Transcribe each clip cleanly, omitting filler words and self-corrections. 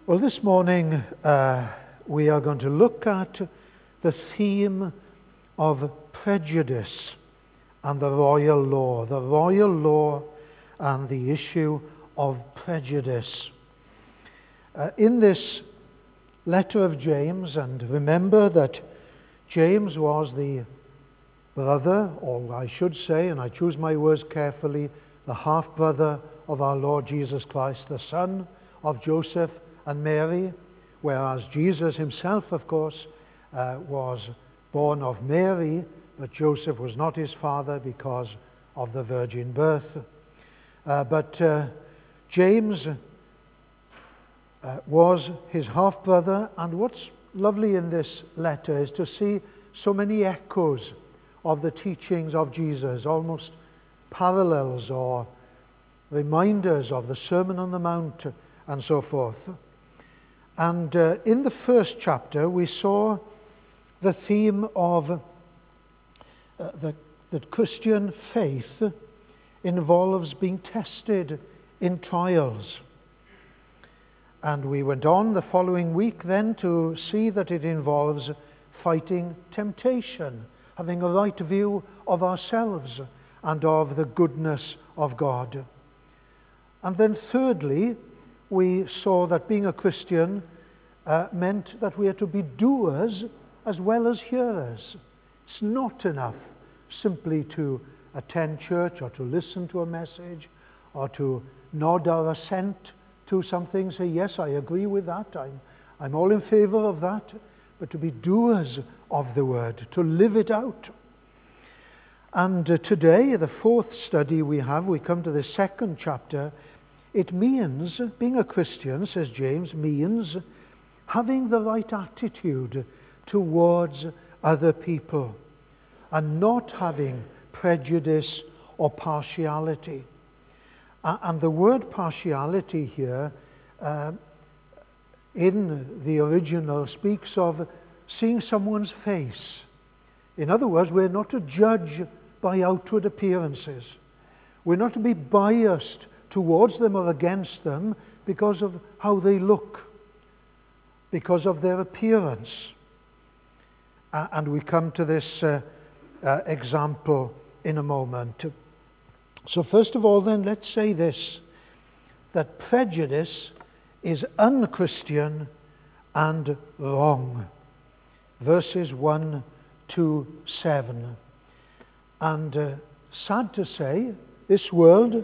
Well, this morning we are going to look at the theme of prejudice and the royal law and the issue of prejudice. In this letter of James, and remember that James was the brother, or I should say, and I choose my words carefully, the half-brother of our Lord Jesus Christ, the son of Joseph and Mary, whereas Jesus himself, of course, was born of Mary, but Joseph was not his father because of the virgin birth. But James was his half-brother, and what's lovely in this letter is to see so many echoes of the teachings of Jesus, almost parallels or reminders of the Sermon on the Mount and so forth. And in the first chapter, we saw the theme of that Christian faith involves being tested in trials. And we went on the following week then to see that it involves fighting temptation, having a right view of ourselves and of the goodness of God. And then thirdly, we saw that being a Christian meant that we are to be doers as well as hearers. It's not enough simply to attend church or to listen to a message or to nod our assent to something, say, yes, I agree with that, I'm all in favor of that, but to be doers of the word, to live it out. And today, the fourth study we come to the second chapter. It means, being a Christian, says James, means having the right attitude towards other people and not having prejudice or partiality. And the word partiality here in the original speaks of seeing someone's face. In other words, we're not to judge by outward appearances. We're not to be biased towards them or against them because of how they look, because of their appearance. And we come to this example in a moment. So first of all then, let's say this, that prejudice is unchristian and wrong. Verses 1 to 7. And sad to say, this world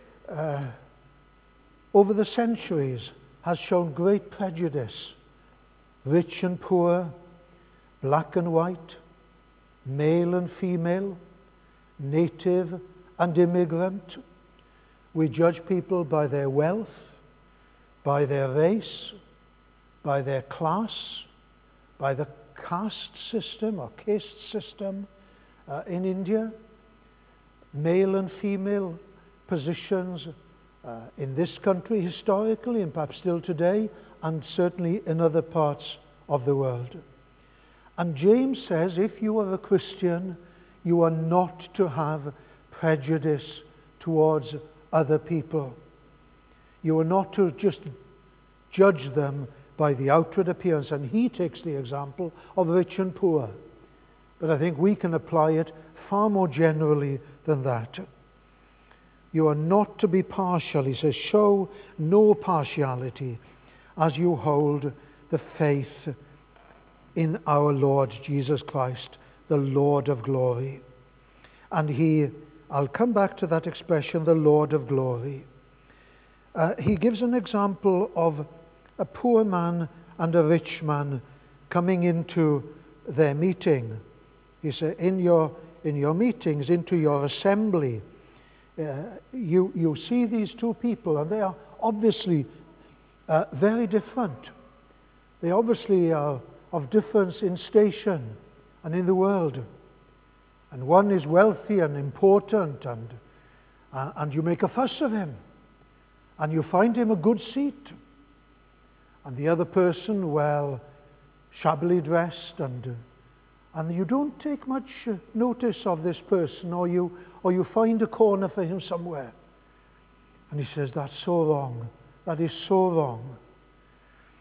over the centuries has shown great prejudice. Rich and poor, black and white, male and female, native and immigrant. We judge people by their wealth, by their race, by their class, by the caste system or caste system in India. Male and female positions in this country historically and perhaps still today, and certainly in other parts of the world. And James says if you are a Christian, you are not to have prejudice towards other people. You are not to just judge them by the outward appearance. And he takes the example of rich and poor. But I think we can apply it far more generally than that. You are not to be partial. He says, show no partiality as you hold the faith in our Lord Jesus Christ, the Lord of glory. And I'll come back to that expression, the Lord of glory. He gives an example of a poor man and a rich man coming into their meeting. He said, in your meetings, into your assembly, you see these two people, and they are obviously very different. They obviously are of difference in station and in the world. And one is wealthy and important, and you make a fuss of him, and you find him a good seat. And the other person, well, shabbily dressed, and you don't take much notice of this person, or you find a corner for him somewhere. And he says, that's so wrong. That is so wrong.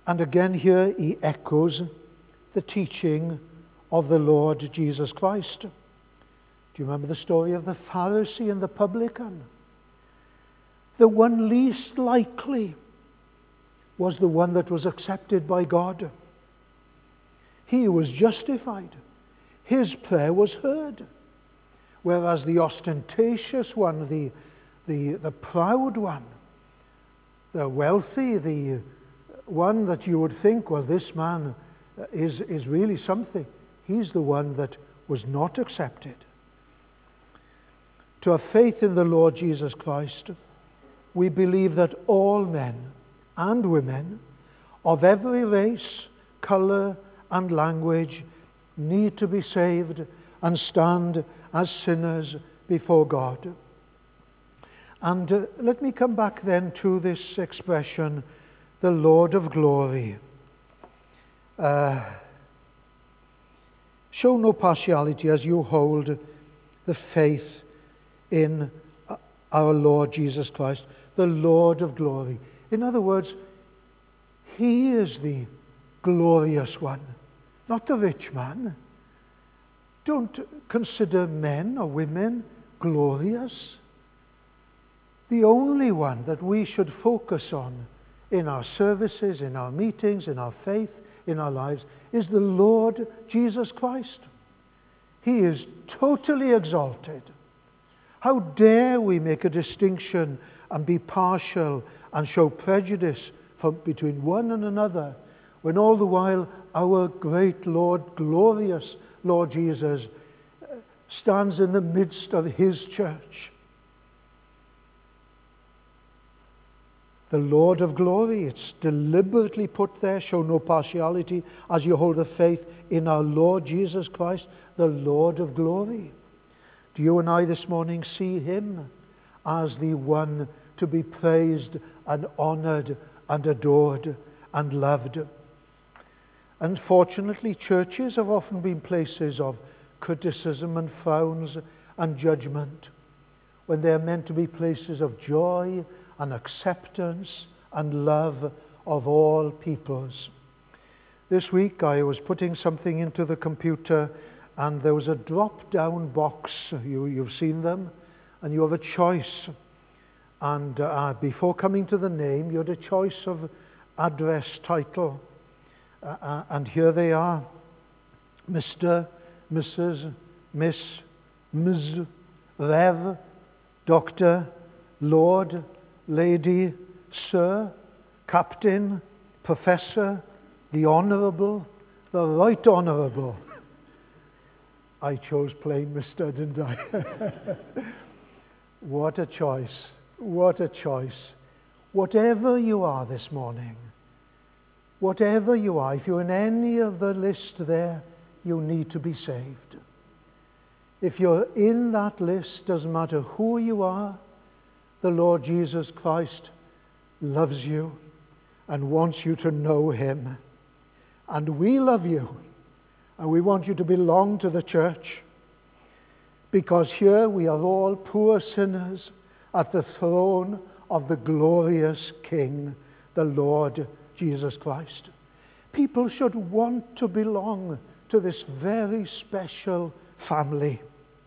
And again here he echoes the teaching of the Lord Jesus Christ. Do you remember the story of the Pharisee and the publican? The one least likely was the one that was accepted by God. He was justified. His prayer was heard. Whereas the ostentatious one, the proud one, the wealthy, the one that you would think, well, this man is really something. He's the one that was not accepted. To have faith in the Lord Jesus Christ, we believe that all men and women of every race, color, and language need to be saved and stand as sinners before God. And let me come back then to this expression, the Lord of glory. Show no partiality as you hold the faith in our Lord Jesus Christ, the Lord of glory. In other words, he is the glorious one, not the rich man. Don't consider men or women glorious. The only one that we should focus on in our services, in our meetings, in our faith, in our lives, is the Lord Jesus Christ. He is totally exalted. How dare we make a distinction and be partial and show prejudice between one and another, when all the while our great Lord, glorious Lord Jesus, stands in the midst of his church. The Lord of glory, it's deliberately put there, show no partiality as you hold the faith in our Lord Jesus Christ, the Lord of glory. Do you and I this morning see him as the one to be praised and honored and adored and loved? Unfortunately, churches have often been places of criticism and frowns and judgment, when they are meant to be places of joy and acceptance and love of all peoples. This week I was putting something into the computer, and there was a drop-down box. You've seen them, and you have a choice. And before coming to the name, you had a choice of address title. And here they are: Mr., Mrs., Miss, Ms., Rev, Doctor, Lord, Lady, Sir, Captain, Professor, the Honourable, the Right Honourable. I chose plain Mr., didn't I? What a choice. What a choice. Whatever you are this morning, whatever you are, if you're in any of the list there, you need to be saved. If you're in that list, doesn't matter who you are, the Lord Jesus Christ loves you and wants you to know him. And we love you, and we want you to belong to the church, because here we are all poor sinners at the throne of the glorious King, the Lord Jesus Christ. People should want to belong to this very special family.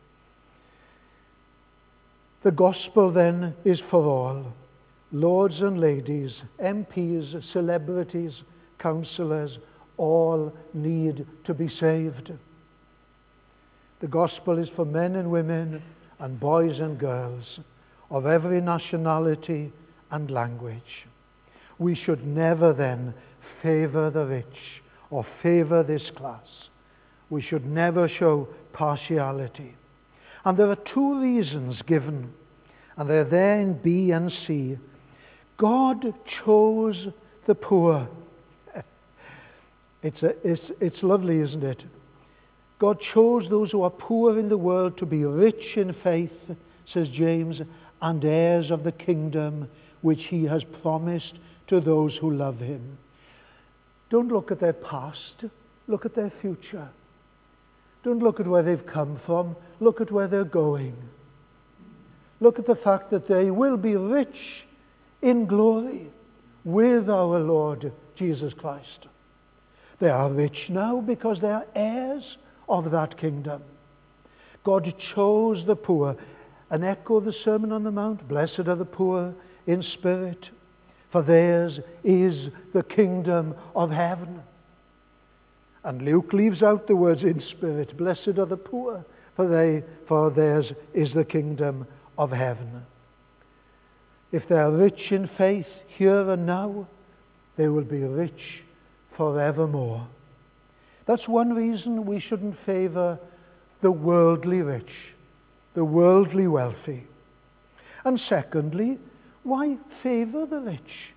The gospel then is for all. Lords and ladies, MPs, celebrities, councillors, all need to be saved. The gospel is for men and women and boys and girls of every nationality and language. We should never then favor the rich or favor this class. We should never show partiality. And there are two reasons given, and they're there in B and C. God chose the poor. It's lovely, isn't it? God chose those who are poor in the world to be rich in faith, says James, and heirs of the kingdom which he has promised to those who love him. Don't look at their past, look at their future. Don't look at where they've come from, look at where they're going. Look at the fact that they will be rich in glory. with our Lord Jesus Christ. They are rich now because they are heirs of that kingdom. God chose the poor. An echo of the Sermon on the Mount, blessed are the poor in spirit, for theirs is the kingdom of heaven. And Luke leaves out the words in spirit, blessed are the poor, for theirs is the kingdom of heaven. If they are rich in faith here and now, they will be rich forevermore. That's one reason we shouldn't favor the worldly rich, the worldly wealthy. And secondly, why favor the rich?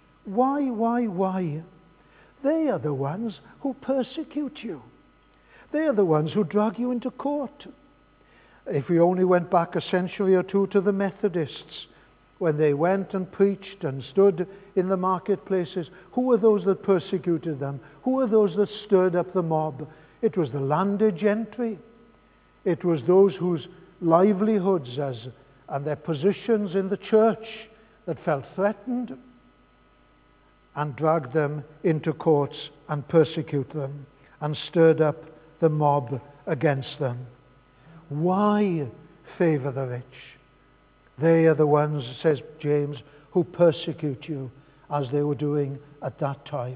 Why? They are the ones who persecute you. They are the ones who drag you into court. If we only went back a century or two to the Methodists, when they went and preached and stood in the marketplaces, who were those that persecuted them? Who were those that stirred up the mob? It was the landed gentry. It was those whose livelihoods and their positions in the church that felt threatened and dragged them into courts and persecute them and stirred up the mob against them. Why favor the rich? They are the ones, says James, who persecute you as they were doing at that time.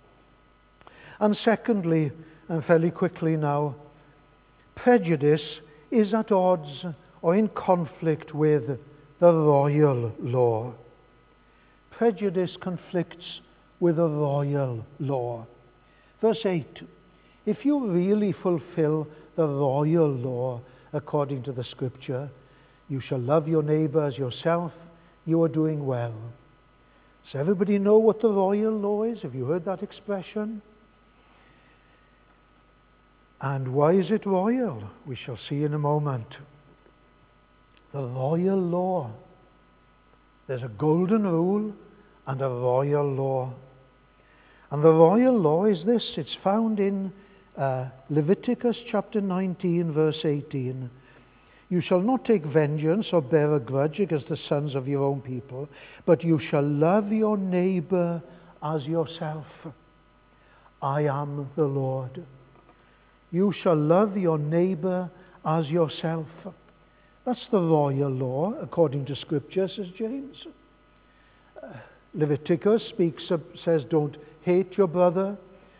And secondly, and fairly quickly now, prejudice is at odds or in conflict with the royal law. Prejudice conflicts with the royal law. Verse 8, if you really fulfill the royal law according to the Scripture, you shall love your neighbor as yourself, you are doing well. Does everybody know what the royal law is? Have you heard that expression? And why is it royal? We shall see in a moment. The royal law. There's a golden rule and a royal law. And the royal law is this. It's found in Leviticus chapter 19, verse 18. You shall not take vengeance or bear a grudge against the sons of your own people, but you shall love your neighbor as yourself. I am the Lord. You shall love your neighbor as yourself. That's the royal law, according to Scripture, says James. Leviticus says, don't hate your brother,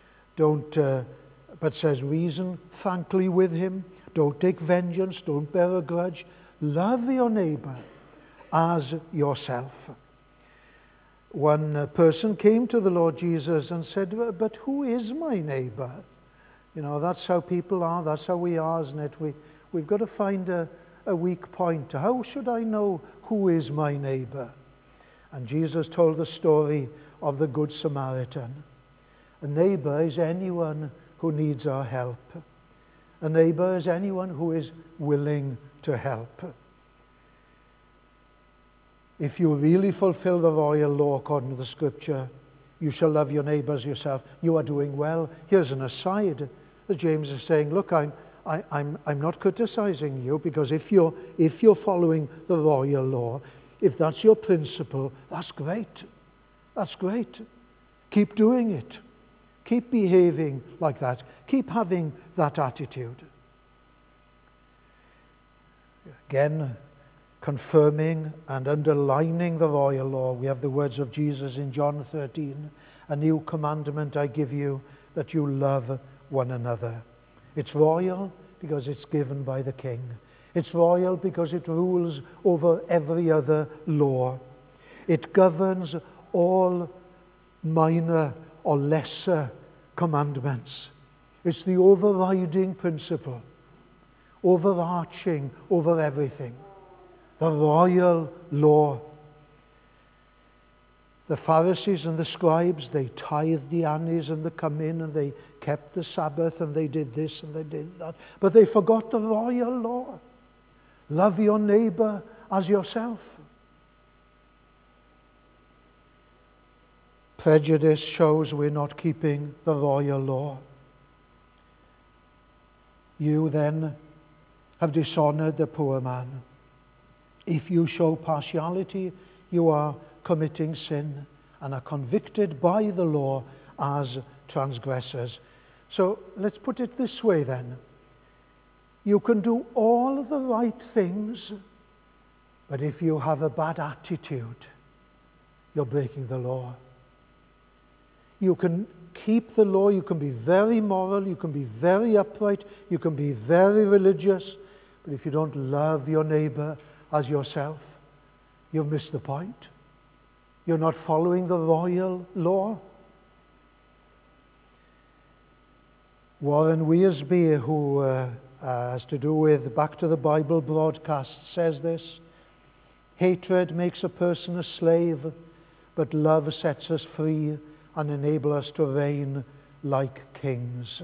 but says reason frankly with him. Don't take vengeance, don't bear a grudge. Love your neighbor as yourself. One person came to the Lord Jesus and said, but who is my neighbor? You know, that's how people are, that's how we are, isn't it? We've got to find a weak point. How should I know who is my neighbor? And Jesus told the story of the Good Samaritan. A neighbor is anyone who needs our help. A neighbor is anyone who is willing to help. If you really fulfill the royal law according to the Scripture, you shall love your neighbor as yourself. You are doing well. Here's an aside. James is saying, look, I'm not criticizing you, because if you're following the royal law, if that's your principle, that's great. That's great. Keep doing it. Keep behaving like that. Keep having that attitude. Again, confirming and underlining the royal law, we have the words of Jesus in John 13. A new commandment I give you, that you love one another. It's royal because it's given by the King. It's royal because it rules over every other law. It governs all minor or lesser commandments. It's the overriding principle, overarching over everything. The royal law. The Pharisees and the scribes, they tithed the annis and the cumin, and they kept the Sabbath, and they did this and they did that. But they forgot the royal law. Love your neighbor as yourself. Prejudice shows we're not keeping the royal law. You then have dishonored the poor man. If you show partiality, you are committing sin. and are convicted by the law as transgressors. So let's put it this way then. You can do all the right things, but if you have a bad attitude, you're breaking the law. You can keep the law, you can be very moral, you can be very upright, you can be very religious, but if you don't love your neighbor as yourself, you've missed the point. You're not following the royal law. Warren Wiersbe, who has to do with Back to the Bible broadcast, says this: hatred makes a person a slave, but love sets us free and enables us to reign like kings.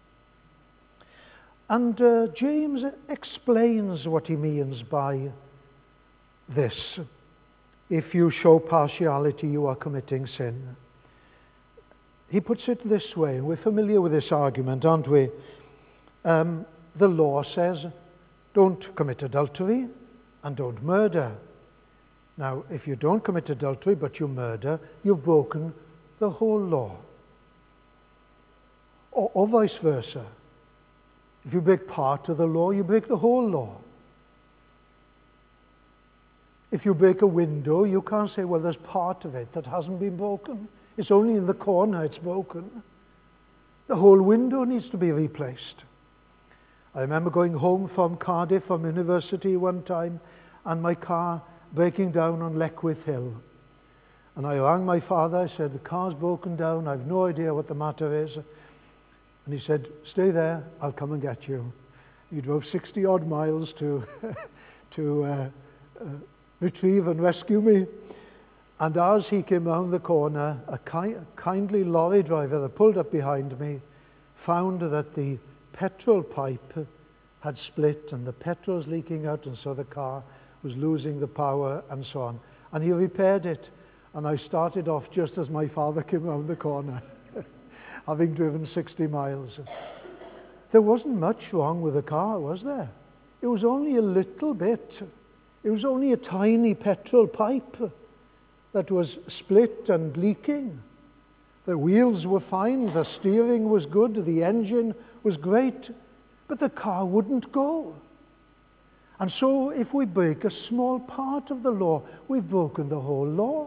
And James explains what he means by this. If you show partiality, you are committing sin. He puts it this way, and we're familiar with this argument, aren't we? The law says, don't commit adultery and don't murder. Now, if you don't commit adultery but you murder, you've broken the whole law. Or vice versa. If you break part of the law, you break the whole law. If you break a window, you can't say, well, there's part of it that hasn't been broken. It's only in the corner it's broken. The whole window needs to be replaced. I remember going home from Cardiff from university one time and my car breaking down on Leckwith Hill. And I rang my father, I said, the car's broken down, I've no idea what the matter is. And he said, stay there, I'll come and get you. He drove 60 odd miles to retrieve and rescue me. And as he came round the corner, a kindly lorry driver that pulled up behind me found that the petrol pipe had split and the petrol was leaking out, and so the car was losing the power and so on. And he repaired it, and I started off just as my father came round the corner, having driven 60 miles. There wasn't much wrong with the car, was there? It was only a little bit. It was only a tiny petrol pipe that was split and leaking. The wheels were fine, the steering was good, the engine was great, but the car wouldn't go. And so if we break a small part of the law, we've broken the whole law.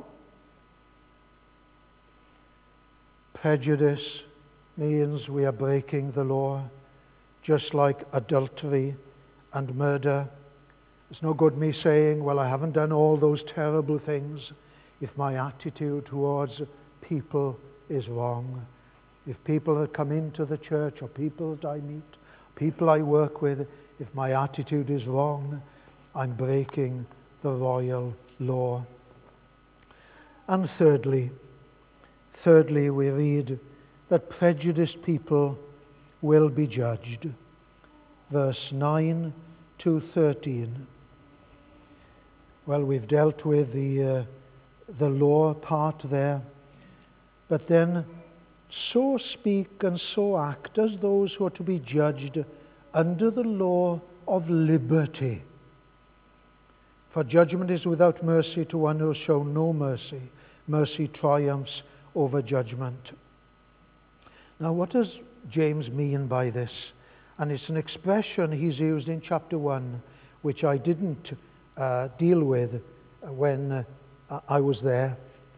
Prejudice means we are breaking the law, just like adultery and murder. It's no good me saying, well, I haven't done all those terrible things, if my attitude towards people is wrong. If people that come into the church or people that I meet, people I work with, if my attitude is wrong, I'm breaking the royal law. And thirdly, we read that prejudiced people will be judged. Verse 9 to 13. Well, we've dealt with the law part there, but then so speak and so act as those who are to be judged under the law of liberty. For judgment is without mercy to one who has shown no mercy. Mercy triumphs over judgment. Now, what does James mean by this? And it's an expression he's used in chapter 1, which I didn't deal with when I was there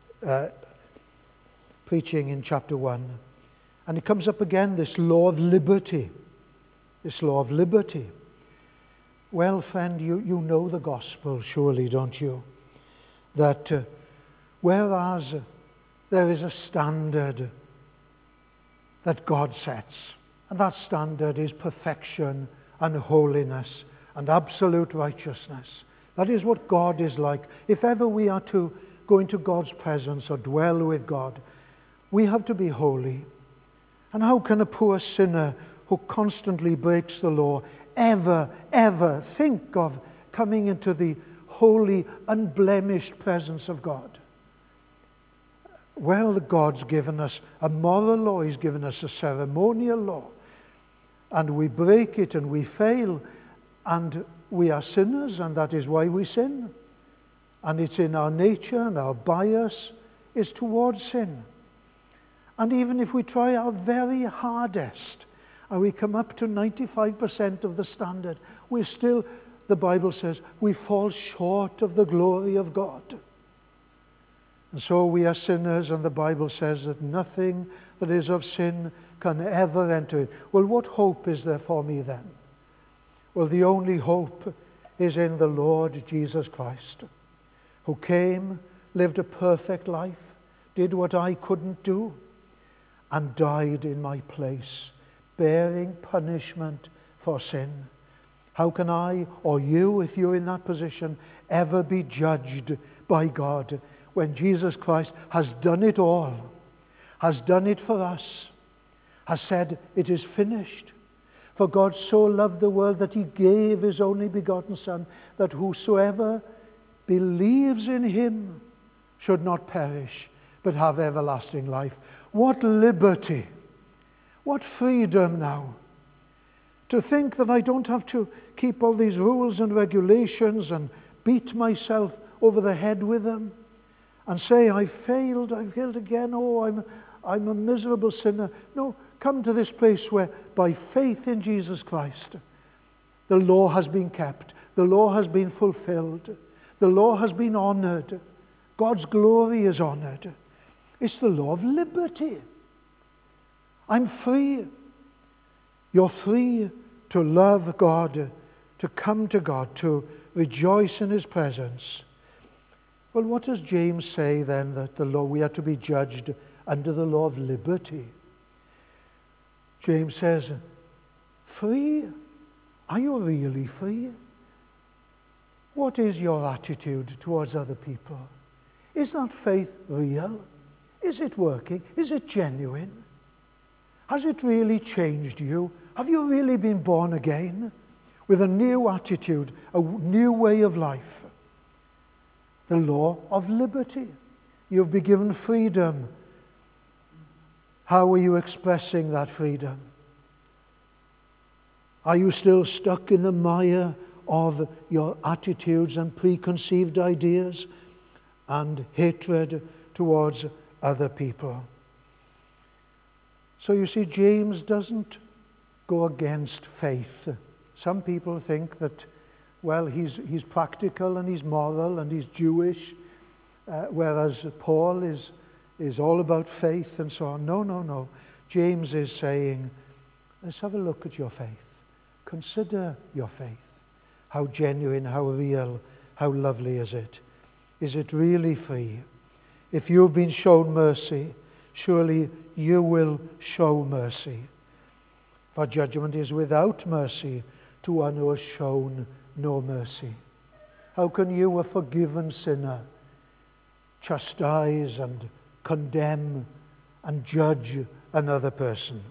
preaching in chapter 1. And it comes up again, this law of liberty. This law of liberty. Well, friend, you know the gospel, surely, don't you? That whereas there is a standard that God sets, and that standard is perfection and holiness and absolute righteousness. That is what God is like. If ever we are to go into God's presence or dwell with God, we have to be holy. And how can a poor sinner who constantly breaks the law ever think of coming into the holy, unblemished presence of God? Well, God's given us a moral law. He's given us a ceremonial law. And we break it and we fail. And we are sinners, and that is why we sin. And it's in our nature and our bias. is towards sin. And even if we try our very hardest and we come up to 95% of the standard, we still, the Bible says, we fall short of the glory of God. And so we are sinners, and the Bible says that nothing that is of sin can ever enter it. Well, what hope is there for me then? Well, the only hope is in the Lord Jesus Christ, who came, lived a perfect life, did what I couldn't do, and died in my place, bearing punishment for sin. How can I, or you, if you're in that position, ever be judged by God when Jesus Christ has done it all, has done it for us, has said, it is finished? For God so loved the world that he gave his only begotten Son, that whosoever believes in him should not perish, but have everlasting life. What liberty, what freedom now. To think that I don't have to keep all these rules and regulations and beat myself over the head with them and say, I failed again, oh, I'm a miserable sinner. No, come to this place where by faith in Jesus Christ, the law has been kept, the law has been fulfilled, the law has been honored, God's glory is honored. It's the law of liberty. I'm free. You're free to love God, to come to God, to rejoice in his presence. Well, what does James say then, that the law, we are to be judged under the law of liberty? James says, free? Are you really free? What is your attitude towards other people? Is that faith real? Is it working? Is it genuine? Has it really changed you? Have you really been born again with a new attitude, a new way of life? The law of liberty. You've been given freedom. How are you expressing that freedom? Are you still stuck in the mire of your attitudes and preconceived ideas and hatred towards other people? So you see, James doesn't go against faith. Some people think that, well, he's practical and he's moral and he's Jewish, whereas Paul is all about faith and so on. No. James is saying, let's have a look at your faith. Consider your faith. How genuine, how real, how lovely is it? Is it really free? If you've been shown mercy, surely you will show mercy. For judgment is without mercy to one who has shown no mercy. How can you, a forgiven sinner, chastise and condemn and judge another person?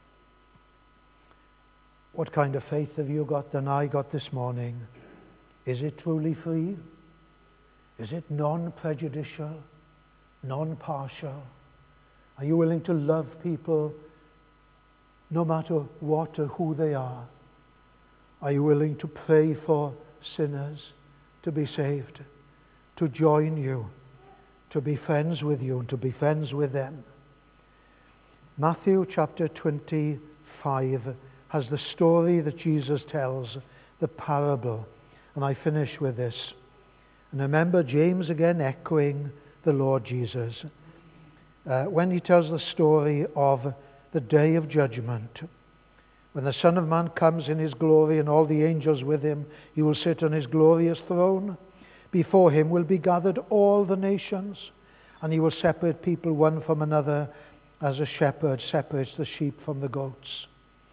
What kind of faith have you got than I got this morning? Is it truly free? Is it non-prejudicial, non-partial? Are you willing to love people no matter what or who they are? Are you willing to pray for sinners to be saved, to join you, to be friends with you, and to be friends with them? Matthew chapter 25 has the story that Jesus tells, the parable. And I finish with this. And remember, James again echoing the Lord Jesus. When he tells the story of the day of judgment, when the Son of Man comes in his glory and all the angels with him, he will sit on his glorious throne. Before him will be gathered all the nations, and he will separate people one from another as a shepherd separates the sheep from the goats.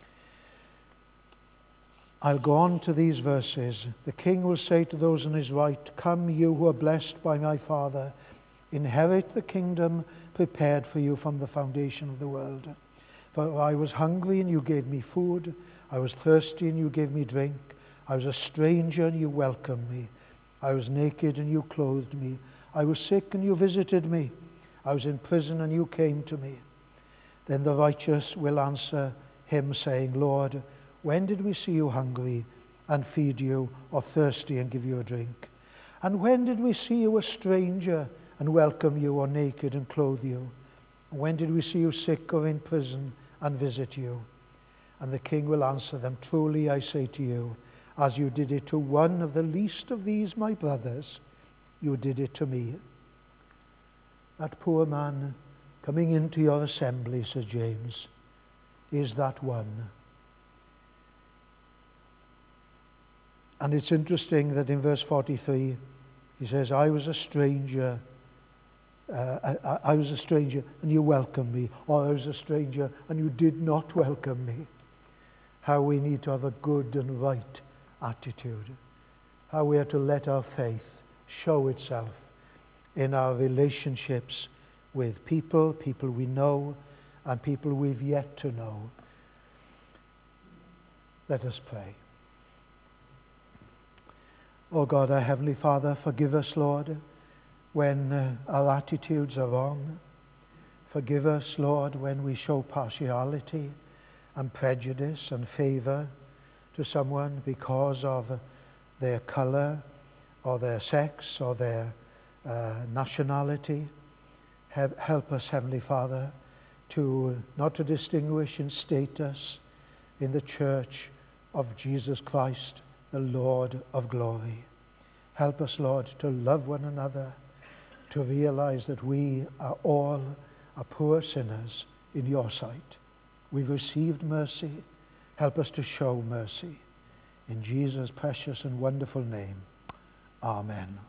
I'll go on to these verses. The king will say to those on his right, come, you who are blessed by my Father, inherit the kingdom prepared for you from the foundation of the world. For I was hungry and you gave me food. I was thirsty and you gave me drink. I was a stranger and you welcomed me. I was naked and you clothed me. I was sick and you visited me. I was in prison and you came to me. Then the righteous will answer him, saying, Lord, when did we see you hungry and feed you, or thirsty and give you a drink? And when did we see you a stranger and welcome you, or naked and clothe you? When did we see you sick or in prison and visit you? And the king will answer them, truly I say to you, as you did it to one of the least of these my brothers, you did it to me. That poor man coming into your assembly, Sir James, is that one. And it's interesting that in verse 43, he says, I was a stranger, I was a stranger and you welcomed me, or I was a stranger and you did not welcome me. How we need to have a good and right attitude. How we are to let our faith show itself in our relationships with people we know, and people we've yet to know. Let us pray. Oh God, our Heavenly Father, forgive us, Lord, when our attitudes are wrong. Forgive us, Lord, when we show partiality and prejudice and favor to someone because of their color or their sex or their nationality. Help us, Heavenly Father, not to distinguish in status in the church of Jesus Christ, the Lord of glory. Help us, Lord, to love one another, to realize that we are all poor sinners in your sight. We've received mercy. Help us to show mercy. In Jesus' precious and wonderful name, amen.